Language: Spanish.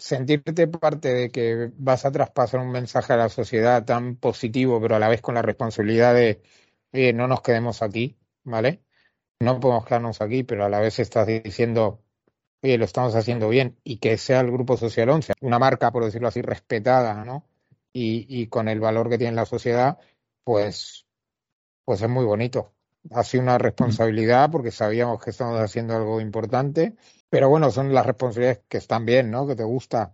sentirte parte de que vas a traspasar un mensaje a la sociedad tan positivo, pero a la vez con la responsabilidad de, oye, no nos quedemos aquí, ¿vale? No podemos quedarnos aquí, pero a la vez estás diciendo, oye, lo estamos haciendo bien, y que sea el Grupo Social 11, una marca, por decirlo así, respetada, ¿no? Y con el valor que tiene en la sociedad, pues, pues es muy bonito. Ha sido una responsabilidad porque sabíamos que estamos haciendo algo importante, pero bueno, son las responsabilidades que están bien, ¿no? Que te gusta